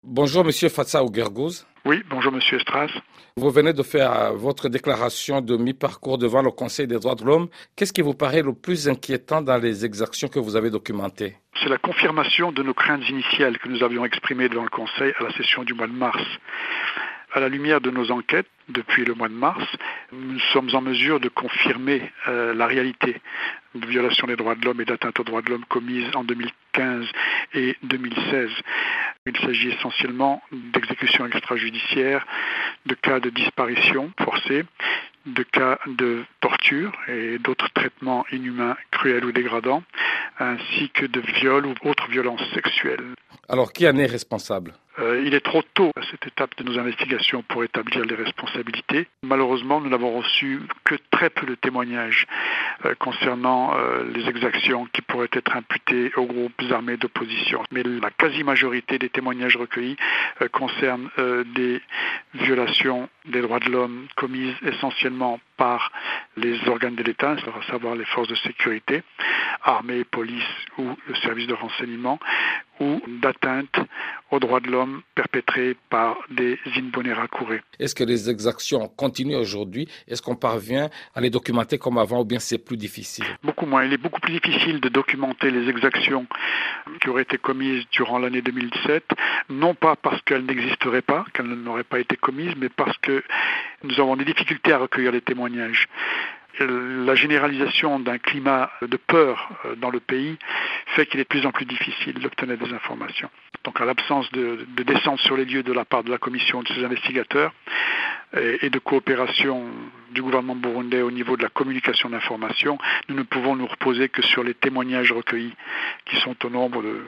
Bonjour, Monsieur Fatsa Ouguergouz. Oui, bonjour Monsieur Estras. Vous venez de faire votre déclaration de mi-parcours devant le Conseil des droits de l'homme. Qu'est-ce qui vous paraît le plus inquiétant dans les exactions que vous avez documentées? C'est la confirmation de nos craintes initiales que nous avions exprimées devant le Conseil à la session du mois de mars. À la lumière de nos enquêtes, depuis le mois de mars, nous sommes en mesure de confirmer la réalité de violations des droits de l'homme et d'atteintes aux droits de l'homme commises en 2015 et 2016. Il s'agit essentiellement d'exécutions extrajudiciaires, de cas de disparition forcée, de cas de torture et d'autres traitements inhumains, cruels ou dégradants, ainsi que de viols ou autres violences sexuelles. Alors, qui en est responsable? Il est trop tôt à cette étape de nos investigations pour établir les responsabilités. Malheureusement, nous n'avons reçu que très peu de témoignages concernant les exactions qui pourraient être imputées aux groupes armés d'opposition. Mais la quasi-majorité des témoignages recueillis concernent des violations des droits de l'homme commises essentiellement par les organes de l'État, à savoir les forces de sécurité, armée, police ou le service de renseignement, ou d'atteinte aux droits de l'homme perpétrés par des Imbonerakure. Est-ce que les exactions continuent aujourd'hui? Est-ce qu'on parvient à les documenter comme avant ou bien c'est plus difficile? Beaucoup moins. Il est beaucoup plus difficile de documenter les exactions qui auraient été commises durant l'année 2007, non pas parce qu'elles n'existeraient pas, qu'elles n'auraient pas été commises, mais parce que nous avons des difficultés à recueillir les témoignages. La généralisation d'un climat de peur dans le pays fait qu'il est de plus en plus difficile d'obtenir des informations. Donc à l'absence de descente sur les lieux de la part de la commission de ces investigateurs et de coopération du gouvernement burundais au niveau de la communication d'informations, nous ne pouvons nous reposer que sur les témoignages recueillis qui sont au nombre de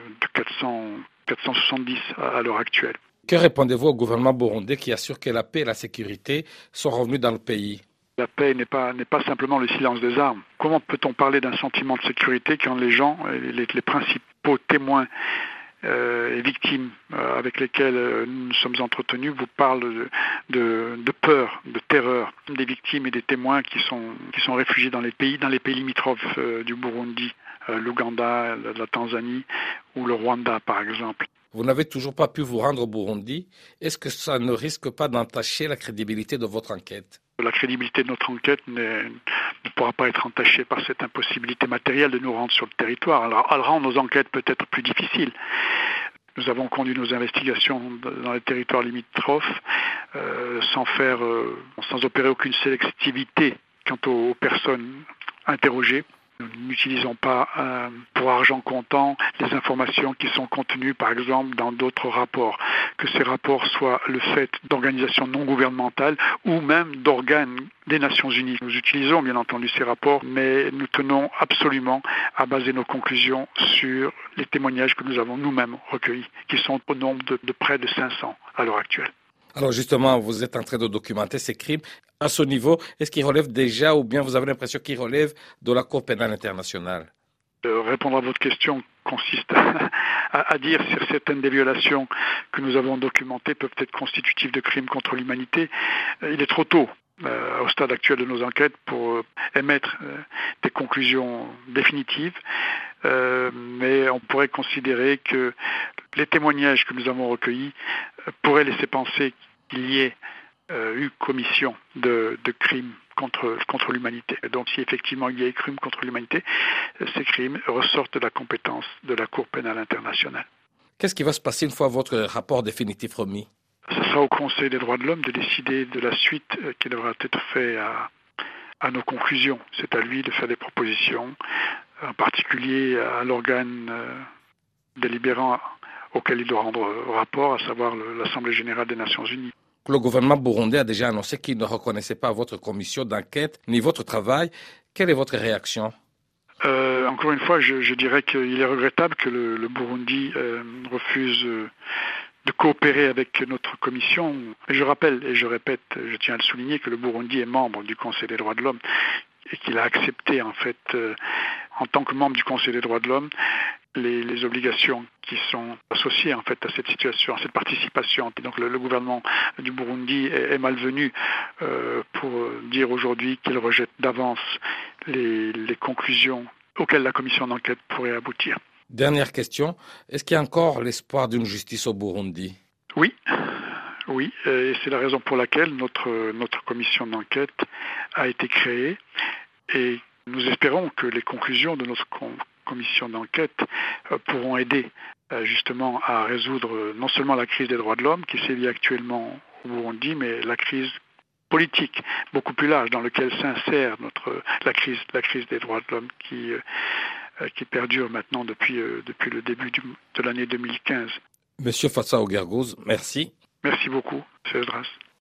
470 à l'heure actuelle. Que répondez-vous au gouvernement burundais qui assure que la paix et la sécurité sont revenus dans le pays? La paix n'est pas simplement le silence des armes. Comment peut-on parler d'un sentiment de sécurité quand les gens, les principaux témoins et victimes avec lesquels nous sommes entretenus vous parlent de peur, de terreur, des victimes et des témoins qui sont réfugiés dans les pays limitrophes du Burundi, l'Ouganda, la Tanzanie ou le Rwanda par exemple. Vous n'avez toujours pas pu vous rendre au Burundi. Est-ce que ça ne risque pas d'entacher la crédibilité de votre enquête? La crédibilité de notre enquête ne pourra pas être entachée par cette impossibilité matérielle de nous rendre sur le territoire. Alors, elle rend nos enquêtes peut-être plus difficiles. Nous avons conduit nos investigations dans les territoires limitrophes sans opérer aucune sélectivité quant aux personnes interrogées. Nous n'utilisons pas pour argent comptant les informations qui sont contenues par exemple dans d'autres rapports, que ces rapports soient le fait d'organisations non gouvernementales ou même d'organes des Nations Unies. Nous utilisons bien entendu ces rapports, mais nous tenons absolument à baser nos conclusions sur les témoignages que nous avons nous-mêmes recueillis, qui sont au nombre de près de 500 à l'heure actuelle. Alors justement, vous êtes en train de documenter ces crimes. À ce niveau, est-ce qu'ils relèvent déjà ou bien vous avez l'impression qu'ils relèvent de la Cour pénale internationale? Répondre à votre question consiste à dire si certaines des violations que nous avons documentées peuvent être constitutives de crimes contre l'humanité. Il est trop tôt au stade actuel de nos enquêtes pour émettre des conclusions définitives, mais on pourrait considérer que les témoignages que nous avons recueillis pourraient laisser penser qu'il y ait eu commission de crimes contre l'humanité. Donc si effectivement il y a eu crimes contre l'humanité, ces crimes ressortent de la compétence de la Cour pénale internationale. Qu'est-ce qui va se passer une fois votre rapport définitif remis? Ce sera au Conseil des droits de l'homme de décider de la suite qui devra être faite à nos conclusions. C'est à lui de faire des propositions, en particulier à l'organe délibérant auquel il doit rendre rapport, à savoir l'Assemblée générale des Nations unies. Le gouvernement burundais a déjà annoncé qu'il ne reconnaissait pas votre commission d'enquête ni votre travail. Quelle est votre réaction? Encore une fois, je dirais qu'il est regrettable que le Burundi refuse de coopérer avec notre commission. Et je rappelle et je répète, je tiens à le souligner, que le Burundi est membre du Conseil des droits de l'homme et qu'il a accepté en fait, en tant que membre du Conseil des droits de l'homme, les obligations qui sont associées en fait à cette situation, à cette participation. Et donc le gouvernement du Burundi est malvenu pour dire aujourd'hui qu'il rejette d'avance les conclusions auxquelles la commission d'enquête pourrait aboutir. Dernière question, est-ce qu'il y a encore l'espoir d'une justice au Burundi? Oui, oui, et c'est la raison pour laquelle notre commission d'enquête a été créée, et nous espérons que les conclusions de notre commission d'enquête pourront aider justement à résoudre non seulement la crise des droits de l'homme qui sévit actuellement au Burundi, mais la crise politique beaucoup plus large dans laquelle s'insère la crise des droits de l'homme qui perdure maintenant depuis le début de l'année 2015. Monsieur Fatsa Augergoz, merci. Merci beaucoup, Cédras.